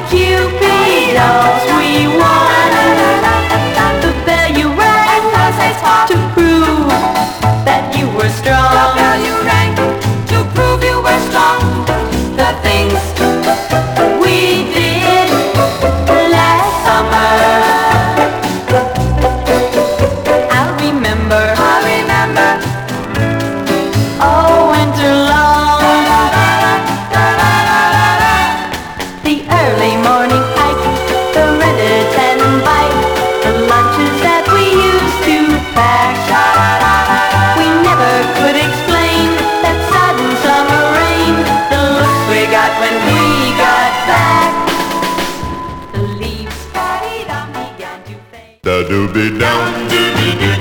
Cupidos, we won. The bell you rang to prove that you were strong. The bell you rang to prove you were strong. The things we did last summer, I'll remember. Oh, winter long, the early morning hike, the rented tan bike, the lunches that we used to pack. We never could explain that sudden summer rain, the looks we got when we got back. The leaves began to fade. Da doobie down, doobie doo.